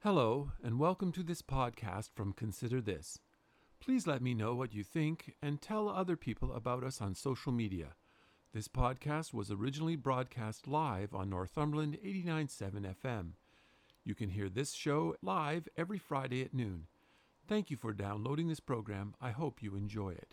Hello, and welcome to this podcast from Consider This. Please let me know what you think and tell other people about us on social media. This podcast was originally broadcast live on Northumberland 89.7 FM. You can hear this show live every Friday at noon. Thank you for downloading this program. I hope you enjoy it.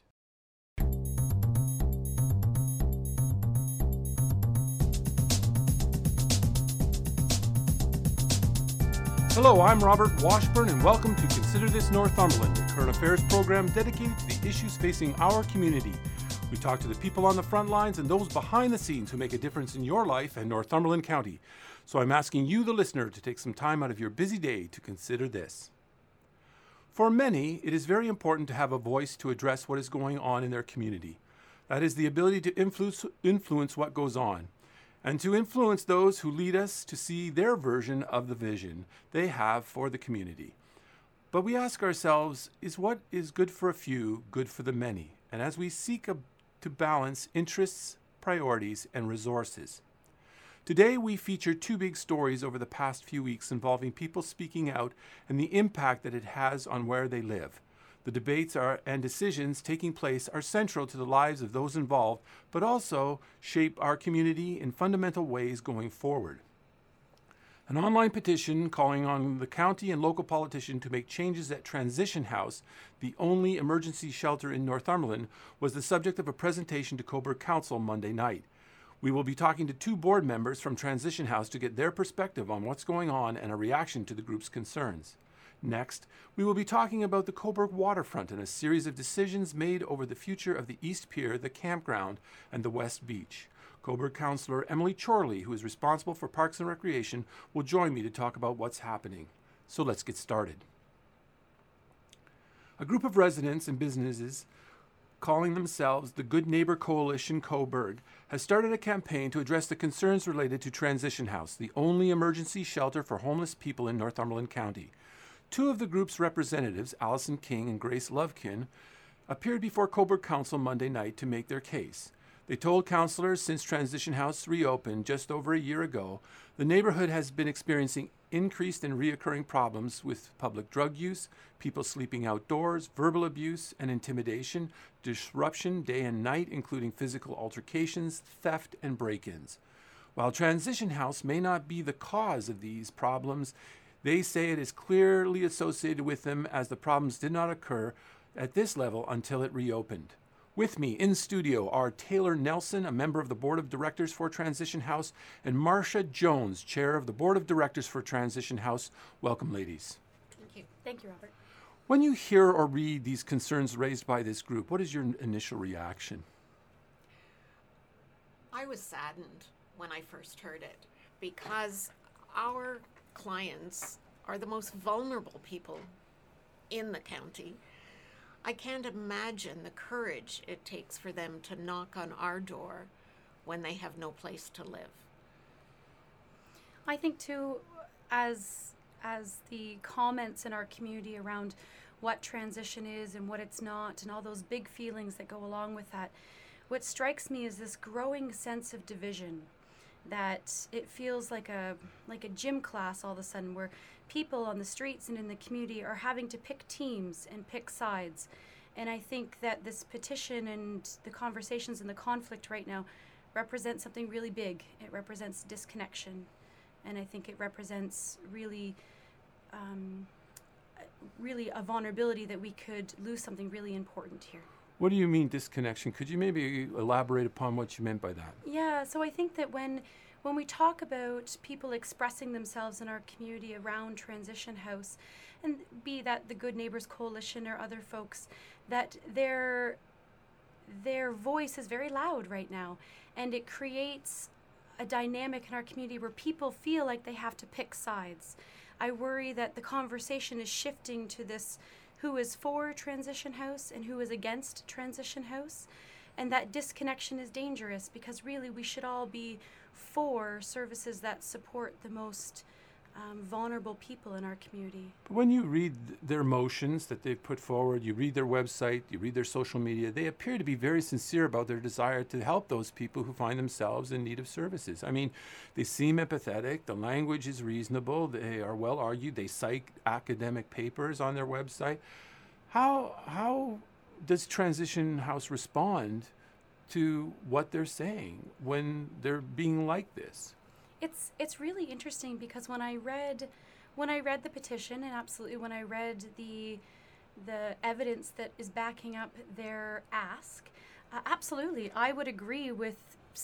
Hello, I'm Robert Washburn, and welcome to Consider This Northumberland, a current affairs program dedicated to the issues facing our community. We talk to the people on the front lines and those behind the scenes who make a difference in your life and Northumberland County. So I'm asking you, the listener, to take some time out of your busy day to consider this. For many, it is very important to have a voice to address what is going on in their community. That is the ability to influence what goes on, and to influence those who lead us to see their version of the vision they have for the community. But we ask ourselves, is what is good for a few good for the many? And as we seek to balance interests, priorities, and resources. Today we feature two big stories over the past few weeks involving people speaking out and the impact that it has on where they live. The debates and decisions taking place are central to the lives of those involved, but also shape our community in fundamental ways going forward. An online petition calling on the county and local politicians to make changes at Transition House, the only emergency shelter in Northumberland, was the subject of a presentation to Cobourg Council Monday night. We will be talking to two board members from Transition House to get their perspective on what's going on and a reaction to the group's concerns. Next, we will be talking about the Cobourg waterfront and a series of decisions made over the future of the East Pier, the campground, and the West Beach. Cobourg Councillor Emily Chorley, who is responsible for Parks and Recreation, will join me to talk about what's happening. So let's get started. A group of residents and businesses calling themselves the Good Neighbor Coalition Cobourg has started a campaign to address the concerns related to Transition House, the only emergency shelter for homeless people in Northumberland County. Two of the group's representatives, Alison King and Grace Lovekin, appeared before Cobourg Council Monday night to make their case. They told councillors since Transition House reopened just over a year ago, the neighborhood has been experiencing increased and reoccurring problems with public drug use, people sleeping outdoors, verbal abuse and intimidation, disruption day and night, including physical altercations, theft, and break-ins. While Transition House may not be the cause of these problems, they say it is clearly associated with them, as the problems did not occur at this level until it reopened. With me in studio are Taylor Nelson, a member of the Board of Directors for Transition House, and Marcia Jones, Chair of the Board of Directors for Transition House. Welcome, ladies. Thank you. Thank you, Robert. When you hear or read these concerns raised by this group, what is your initial reaction? I was saddened when I first heard it because our clients are the most vulnerable people in the county. I can't imagine the courage it takes for them to knock on our door when they have no place to live. I think too, as the comments in our community around what transition is and what it's not and all those big feelings that go along with that, what strikes me is this growing sense of division, that it feels like a gym class all of a sudden, where people on the streets and in the community are having to pick teams and pick sides. And I think that this petition and the conversations and the conflict right now represent something really big. It represents disconnection, and I think it represents really a vulnerability that we could lose something really important here. What do you mean disconnection? Could you maybe elaborate upon what you meant by that? Yeah, so I think that when we talk about people expressing themselves in our community around Transition House, and be that the Good Neighbors Coalition or other folks, that their voice is very loud right now, and it creates a dynamic in our community where people feel like they have to pick sides. I worry that the conversation is shifting to this: who is for Transition House and who is against Transition House. And that disconnection is dangerous, because really we should all be for services that support the most vulnerable people in our community. But when you read their motions that they've put forward, you read their website, you read their social media, they appear to be very sincere about their desire to help those people who find themselves in need of services. I mean, they seem empathetic, the language is reasonable, they are well argued, they cite academic papers on their website. How does Transition House respond to what they're saying when they're being like this? It's really interesting because when I read the petition, and absolutely when I read the evidence that is backing up their ask, absolutely I would agree with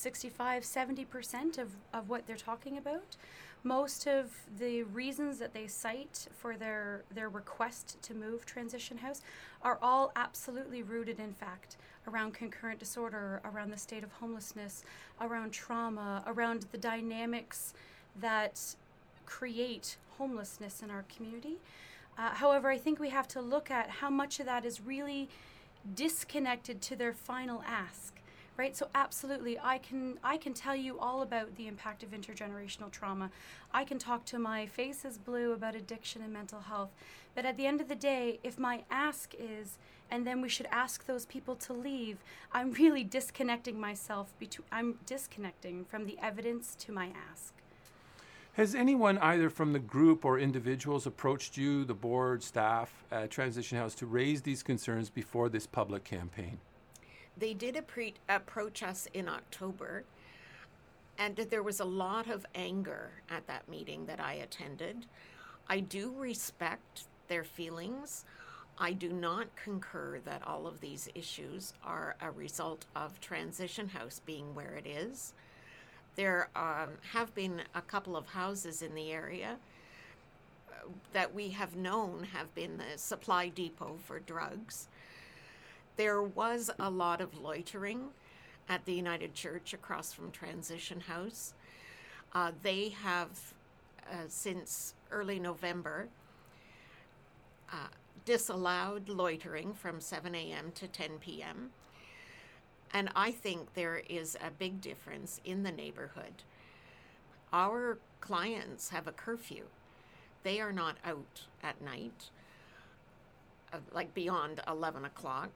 65-70% of what they're talking about. Most of the reasons that they cite for their request to move Transition House are all absolutely rooted in fact, around concurrent disorder, around the state of homelessness, around trauma, around the dynamics that create homelessness in our community. However, I think we have to look at how much of that is really disconnected to their final ask. Right? So absolutely, I can tell you all about the impact of intergenerational trauma. I can talk to my face is blue about addiction and mental health. But at the end of the day, if my ask is, and then we should ask those people to leave, I'm really disconnecting myself. I'm disconnecting from the evidence to my ask. Has anyone either from the group or individuals approached you, the board, staff at Transition House to raise these concerns before this public campaign? They did approach us in October, and there was a lot of anger at that meeting that I attended. I do respect their feelings. I do not concur that all of these issues are a result of Transition House being where it is. There have been a couple of houses in the area that we have known have been the supply depot for drugs. There was a lot of loitering at the United Church across from Transition House. They have, since early November, disallowed loitering from 7 a.m. to 10 p.m. And I think there is a big difference in the neighborhood. Our clients have a curfew. They are not out at night, like beyond 11 o'clock.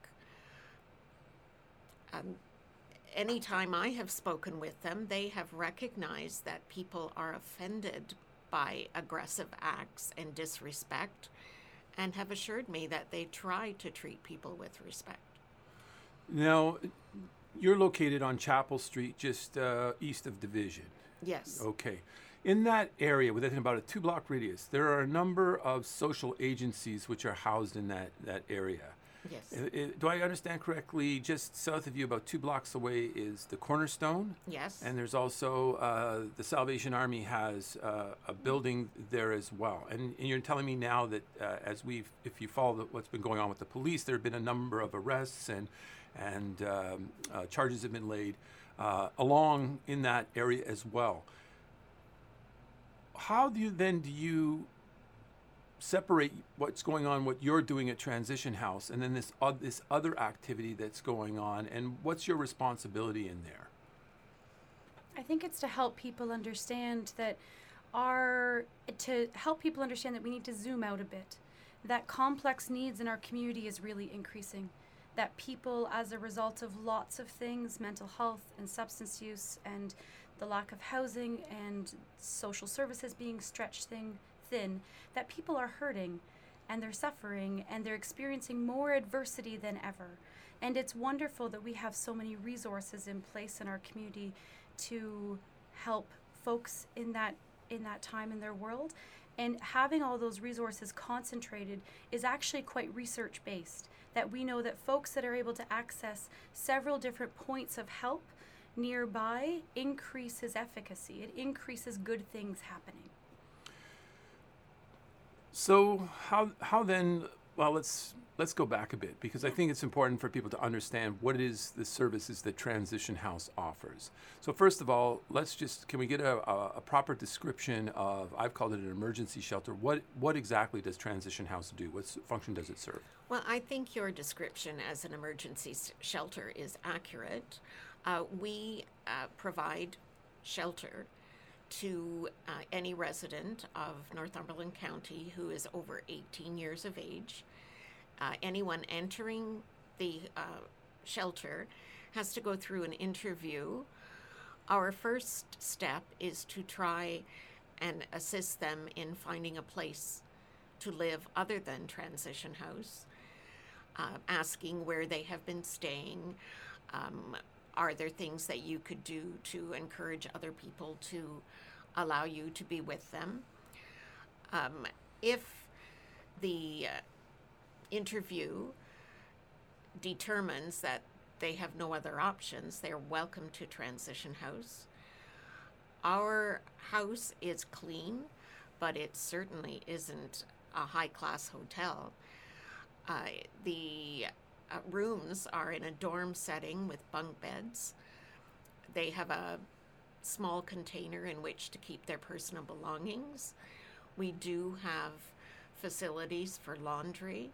Anytime I have spoken with them, they have recognized that people are offended by aggressive acts and disrespect and have assured me that they try to treat people with respect. Now, you're located on Chapel Street, just east of Division. Yes. Okay. In that area, within about a 2-block radius, there are a number of social agencies which are housed in that area. Yes. Do I understand correctly, just south of you, about 2 blocks away, is the Cornerstone? Yes. And there's also the Salvation Army has a building there as well. And you're telling me now that if you follow what's been going on with the police, there have been a number of arrests and charges have been laid along in that area as well. How do you separate what's going on, what you're doing at Transition House, and then this other activity that's going on, and what's your responsibility in there? I think it's to help people understand that we need to zoom out a bit, that complex needs in our community is really increasing, that people, as a result of lots of things, mental health and substance use and the lack of housing and social services being stretched thin, that people are hurting and they're suffering and they're experiencing more adversity than ever. And it's wonderful that we have so many resources in place in our community to help folks in that time in their world. And having all those resources concentrated is actually quite research-based, that we know that folks that are able to access several different points of help nearby increases efficacy. It increases good things happening. So how then? Well, let's go back a bit, because I think it's important for people to understand what it is the services that Transition House offers. So first of all, can we get a proper description of, I've called it an emergency shelter. What exactly does Transition House do? What function does it serve? Well, I think your description as an emergency shelter is accurate. We provide shelter to any resident of Northumberland County who is over 18 years of age. Anyone entering the shelter has to go through an interview. Our first step is to try and assist them in finding a place to live other than Transition House, asking where they have been staying. Are there things that you could do to encourage other people to allow you to be with them? If the interview determines that they have no other options, they're welcome to Transition House. Our house is clean, but it certainly isn't a high-class hotel. The rooms are in a dorm setting with bunk beds. They have a small container in which to keep their personal belongings. We do have facilities for laundry.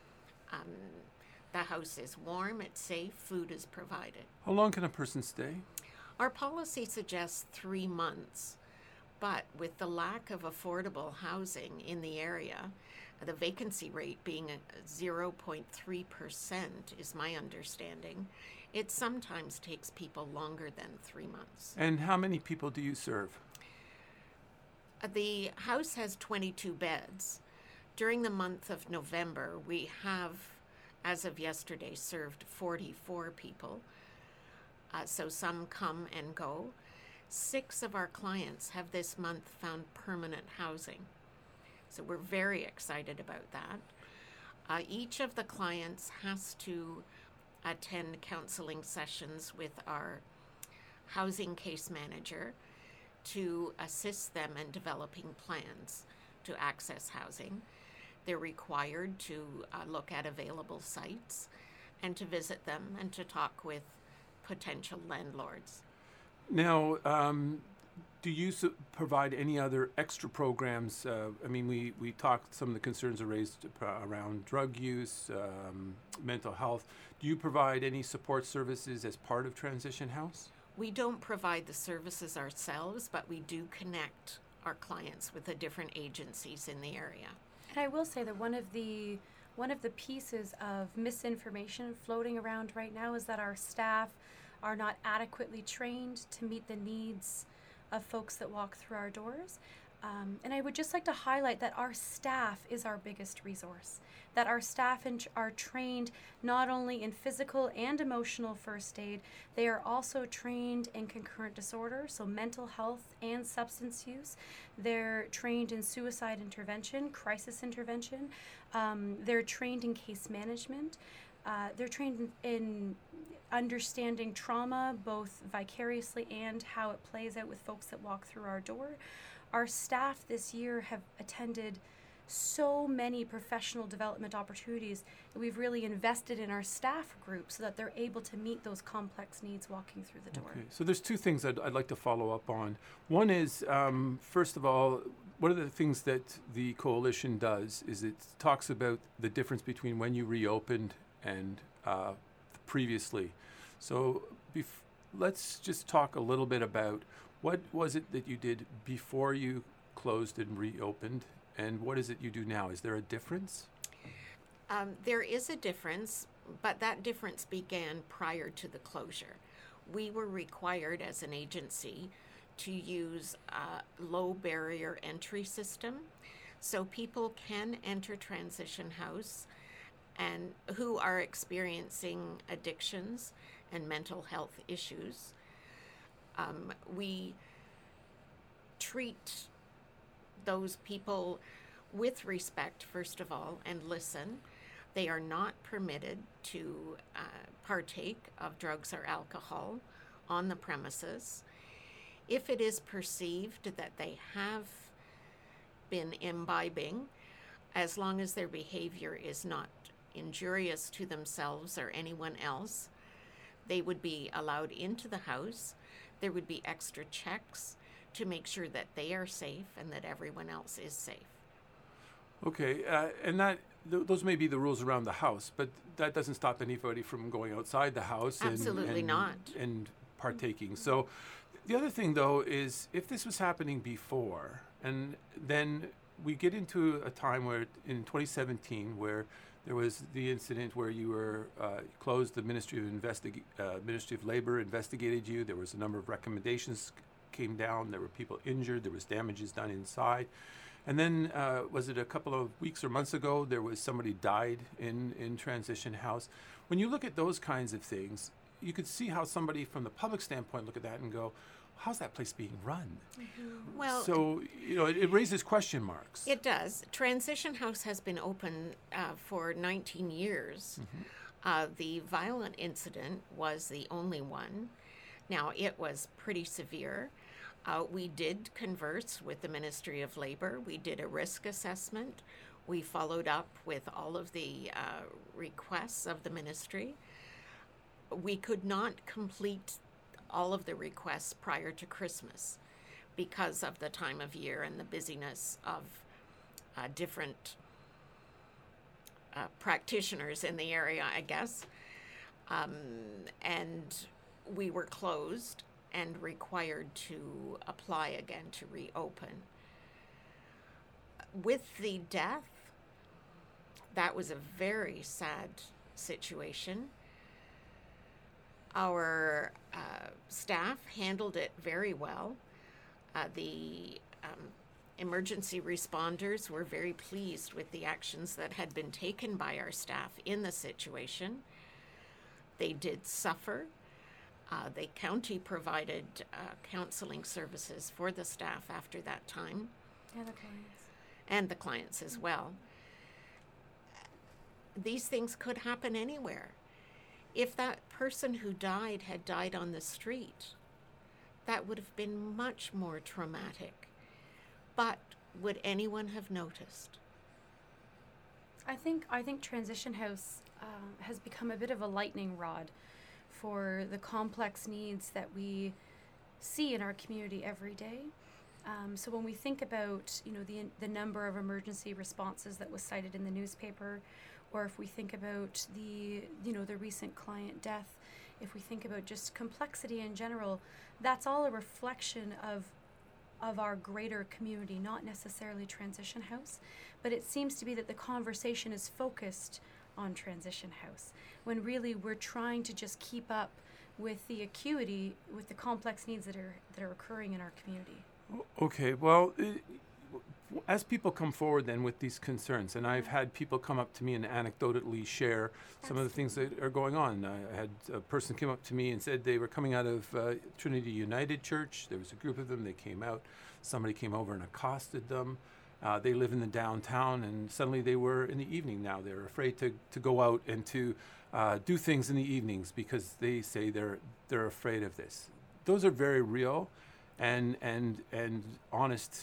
The house is warm, it's safe, food is provided. How long can a person stay? Our policy suggests 3 months, but with the lack of affordable housing in the area, the vacancy rate being 0.3% is my understanding, it sometimes takes people longer than 3 months. And how many people do you serve? The house has 22 beds. During the month of November, we have, as of yesterday, served 44 people. So some come and go. 6 of our clients have this month found permanent housing. So we're very excited about that. Each of the clients has to attend counseling sessions with our housing case manager to assist them in developing plans to access housing. They're required to look at available sites and to visit them and to talk with potential landlords. Now, do you provide any other extra programs? We talked, some of the concerns are raised around drug use, mental health. Do you provide any support services as part of Transition House? We don't provide the services ourselves, but we do connect our clients with the different agencies in the area. And I will say that one of the pieces of misinformation floating around right now is that our staff are not adequately trained to meet the needs of folks that walk through our doors. And I would just like to highlight that our staff is our biggest resource, that our staff are trained not only in physical and emotional first aid, they are also trained in concurrent disorder, so mental health and substance use. They're trained in suicide intervention, crisis intervention. They're trained in case management. They're trained in understanding trauma, both vicariously and how it plays out with folks that walk through our door. Our staff this year have attended so many professional development opportunities that we've really invested in our staff group so that they're able to meet those complex needs walking through the door. Okay, so there's 2 things I'd like to follow up on. One is, first of all, one of the things that the coalition does is it talks about the difference between when you reopened and previously. So let's just talk a little bit about what was it that you did before you closed and reopened, and what is it you do now? Is there a difference? There is a difference, but that difference began prior to the closure. We were required as an agency to use a low barrier entry system so people can enter Transition House and who are experiencing addictions and mental health issues. We treat those people with respect, first of all, and listen. They are not permitted to partake of drugs or alcohol on the premises. If it is perceived that they have been imbibing, as long as their behavior is not injurious to themselves or anyone else, they would be allowed into the house. There would be extra checks to make sure that they are safe and that everyone else is safe. Okay, and those may be the rules around the house, but that doesn't stop anybody from going outside the house Absolutely not. And partaking. So The other thing, though, is if this was happening before, and then we get into a time where, in 2017, where there was the incident where you were closed, the Ministry of Labor investigated you. There was a number of recommendations came down. There were people injured. There was damages done inside. And then, was it a couple of weeks or months ago, there was somebody died in Transition House. When you look at those kinds of things, you could see how somebody from the public standpoint look at that and go, how's that place being run? Mm-hmm. Well, so, it raises question marks. It does. Transition House has been open for 19 years. Mm-hmm. The violent incident was the only one. Now, it was pretty severe. We did converse with the Ministry of Labor. We did a risk assessment. We followed up with all of the requests of the ministry. We could not complete all of the requests prior to Christmas because of the time of year and the busyness of different practitioners in the area, I guess. And we were closed and required to apply again to reopen. With the death, that was a very sad situation. Our staff handled it very well. The emergency responders were very pleased with the actions that had been taken by our staff in the situation. They did suffer. The county provided counseling services for the staff after that time. And the clients. And the clients as well. These things could happen anywhere. If that person who died had died on the street, that would have been much more traumatic. But would anyone have noticed? I think Transition House has become a bit of a lightning rod for the complex needs that we see in our community every day. So when we think about, the number of emergency responses that was cited in the newspaper, or if we think about the recent client death, if we think about just complexity in general, that's all a reflection of our greater community, not necessarily Transition House. But it seems to be that the conversation is focused on Transition House, when really we're trying to just keep up with the acuity, with the complex needs that are occurring in our community. Okay, well, as people come forward then with these concerns, and I've had people come up to me and anecdotally share some of the things that are going on. I had a person came up to me and said they were coming out of Trinity United Church. There was a group of them. They came out. Somebody came over and accosted them. They live in the downtown, and suddenly they were in the evening now. They're afraid to go out and to do things in the evenings because they say they're afraid of this. Those are very real and honest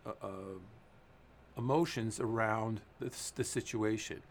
emotions around the situation.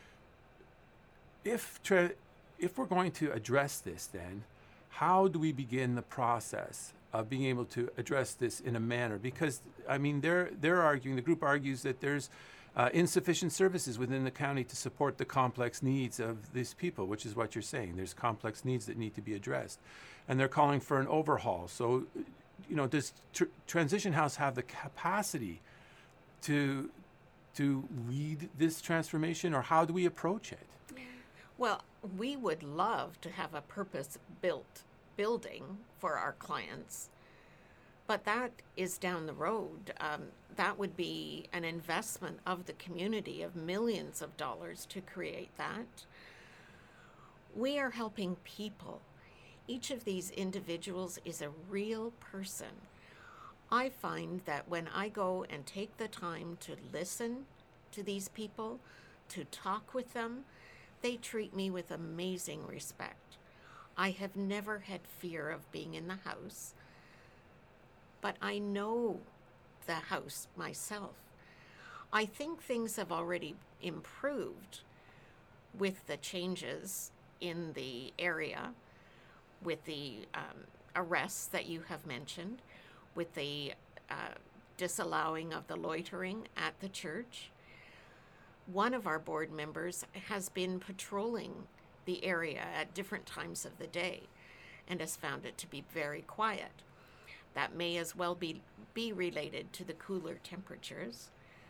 If we're going to address this, then how do we begin the process of being able to address this in a manner? Because they're arguing, the group argues that there's insufficient services within the county to support the complex needs of these people, which is what you're saying. There's complex needs that need to be addressed, and they're calling for an overhaul. So, does Transition House have the capacity to lead this transformation, or how do we approach it? Well, we would love to have a purpose-built building for our clients, but that is down the road. That would be an investment of the community of millions of dollars to create that. We are helping people. Each of these individuals is a real person. I find that when I go and take the time to listen to these people, to talk with them, they treat me with amazing respect. I have never had fear of being in the house, but I know the house myself. I think things have already improved with the changes in the area, with the arrests that you have mentioned, with the disallowing of the loitering at the church. One of our board members has been patrolling the area at different times of the day and has found it to be very quiet. That may as well be related to the cooler temperatures.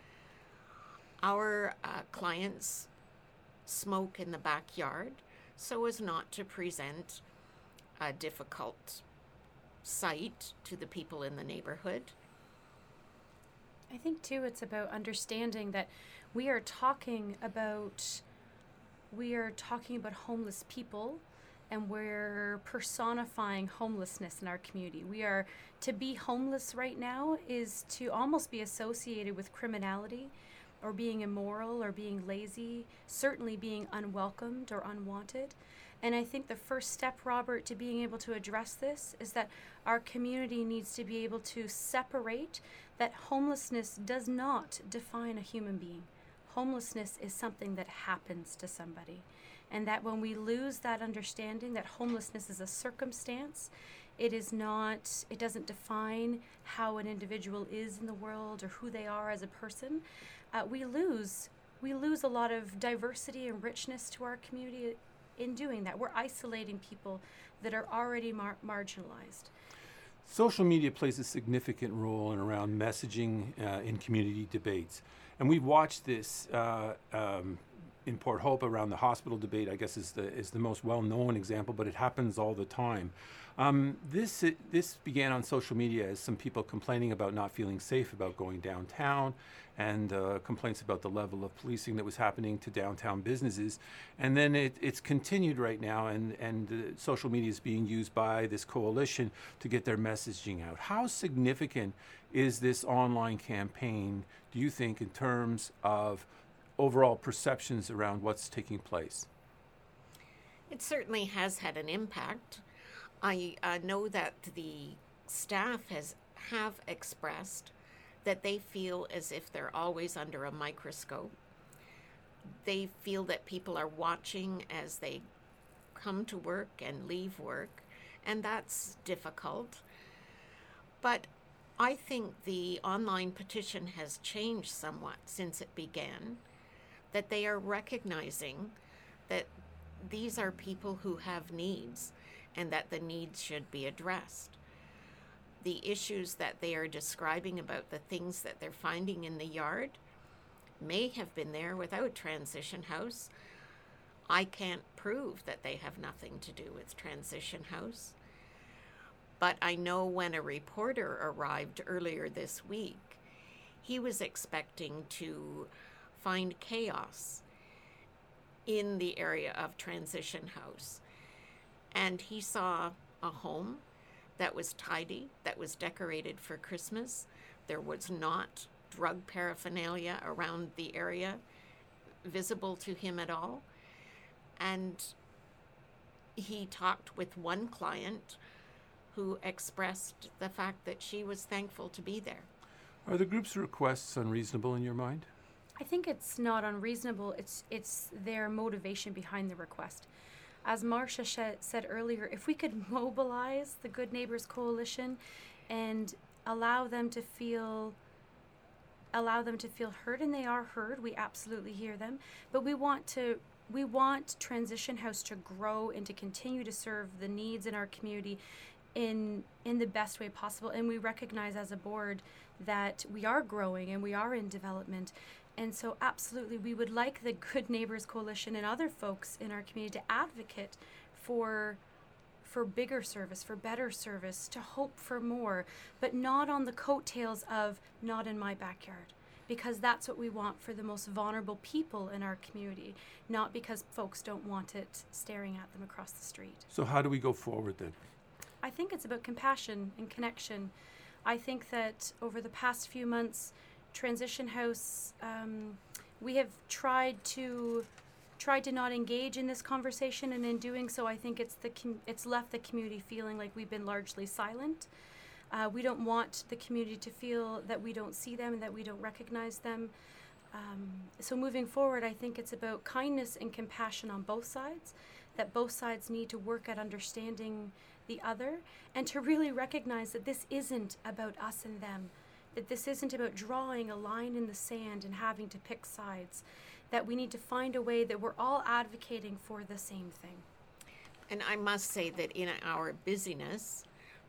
Our clients smoke in the backyard so as not to present a difficult sight to the people in the neighborhood. I think too it's about understanding that we are talking about homeless people, and we're personifying homelessness in our community. To be homeless right now is to almost be associated with criminality or being immoral or being lazy, certainly being unwelcomed or unwanted. And I think the first step, Robert, to being able to address this is that our community needs to be able to separate that homelessness does not define a human being. Homelessness is something that happens to somebody. And that when we lose that understanding that homelessness is a circumstance, it doesn't define how an individual is in the world or who they are as a person, we lose a lot of diversity and richness to our community in doing that. We're isolating people that are already marginalized. Social media plays a significant role in around messaging in community debates. And we've watched this in Port Hope around the hospital debate, I guess is the most well-known example, but it happens all the time. This began on social media as some people complaining about not feeling safe about going downtown, and complaints about the level of policing that was happening to downtown businesses. And then it's continued right now, and social media is being used by this coalition to get their messaging out. How significant is this online campaign, do you think, in terms of overall perceptions around what's taking place? It certainly has had an impact. I know that the staff have expressed that they feel as if they're always under a microscope. They feel that people are watching as they come to work and leave work, and that's difficult. But I think the online petition has changed somewhat since it began, that they are recognizing that these are people who have needs and that the needs should be addressed. The issues that they are describing about the things that they're finding in the yard may have been there without Transition House. I can't prove that they have nothing to do with Transition House. But I know when a reporter arrived earlier this week, he was expecting to find chaos in the area of Transition House. And he saw a home that was tidy, that was decorated for Christmas. There was not drug paraphernalia around the area visible to him at all. And he talked with one client who expressed the fact that she was thankful to be there. Are the group's requests unreasonable in your mind? I think it's not unreasonable. It's their motivation behind the request. As Marcia said earlier, if we could mobilize the Good Neighbors Coalition and allow them to feel heard, and they are heard, we absolutely hear them. But we want Transition House to grow and to continue to serve the needs in our community in the best way possible. And we recognize as a board that we are growing and we are in development. And so absolutely, we would like the Good Neighbors Coalition and other folks in our community to advocate for bigger service, for better service, to hope for more, but not on the coattails of not in my backyard. Because that's what we want for the most vulnerable people in our community, not because folks don't want it staring at them across the street. So how do we go forward then? I think it's about compassion and connection. I think that over the past few months, Transition House, we have tried to not engage in this conversation, and in doing so, I think it's left the community feeling like we've been largely silent. We don't want the community to feel that we don't see them and that we don't recognize them. So moving forward, I think it's about kindness and compassion on both sides, that both sides need to work at understanding the other, and to really recognize that this isn't about us and them, that this isn't about drawing a line in the sand and having to pick sides, that we need to find a way that we're all advocating for the same thing. And I must say that in our busyness,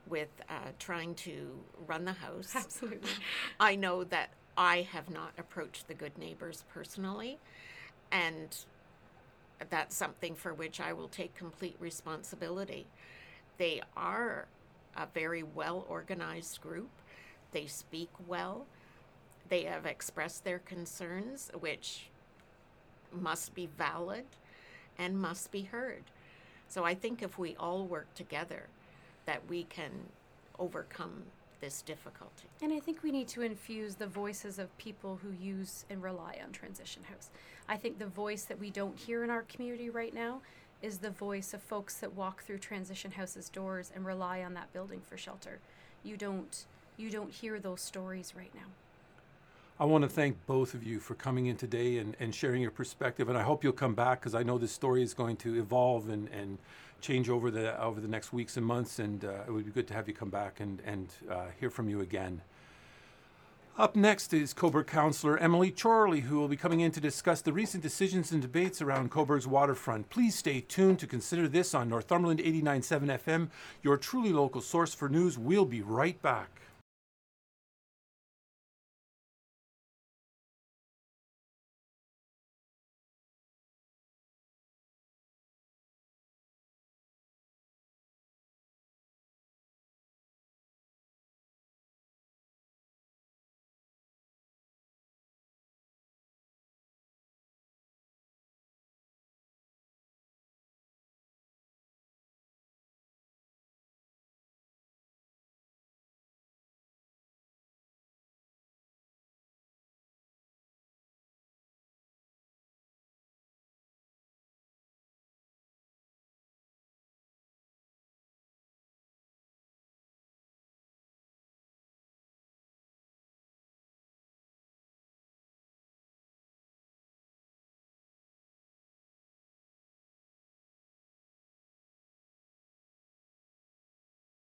with trying to run the house. Absolutely. I know that I have not approached the good neighbors personally, and that's something for which I will take complete responsibility. They are a very well-organized group. They speak well. They have expressed their concerns, which must be valid and must be heard. So I think if we all work together, that we can overcome this difficulty. And I think we need to infuse the voices of people who use and rely on Transition House. I think the voice that we don't hear in our community right now is the voice of folks that walk through Transition House's doors and rely on that building for shelter. You don't hear those stories right now. I want to thank both of you for coming in today and sharing your perspective. And I hope you'll come back, because I know this story is going to evolve and change over the next weeks and months. And it would be good to have you come back and hear from you again. Up next is Cobourg Councillor Emily Chorley, who will be coming in to discuss the recent decisions and debates around Cobourg's waterfront. Please stay tuned to Consider This on Northumberland 89.7 FM, your truly local source for news. We'll be right back.